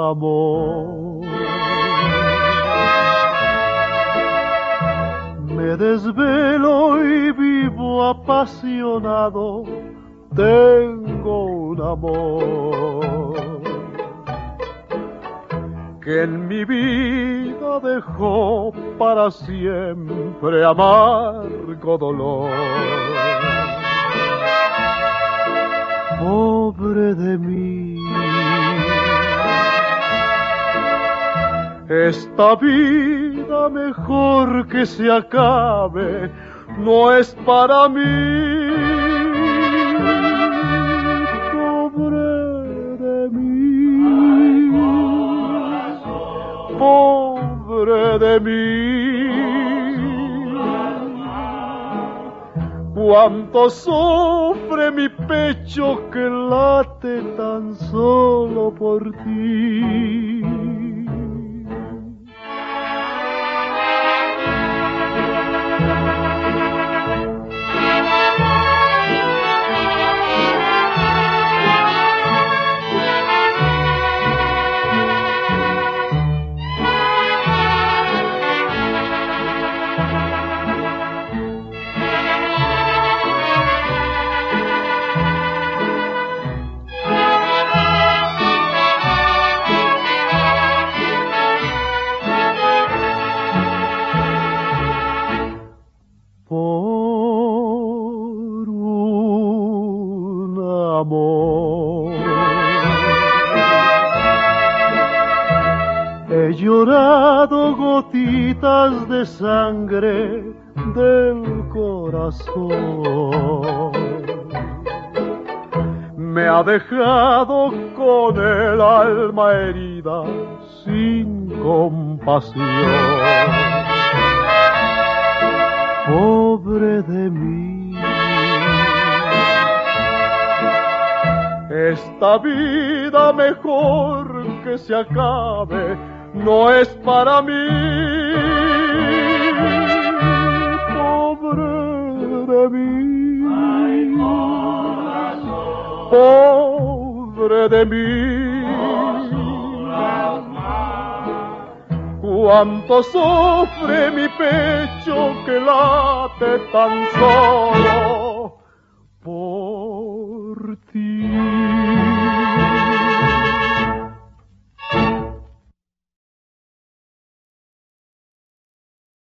amor. Me desvelo y vivo apasionado, tengo un amor que en mi vida dejó para siempre amargo dolor. Pobre de mí, esta vida mejor que se acabe no es para mí. Pobre de mí, pobre de mí, cuánto sufre mi pecho que late tan solo por ti. He llorado gotitas de sangre del corazón. Me ha dejado con el alma herida sin compasión. Pobre de mí, esta vida mejor que se acabe no es para mí. Pobre de mí, ay, pobre de mí, cuánto sufre mi pecho que late tan solo por ti.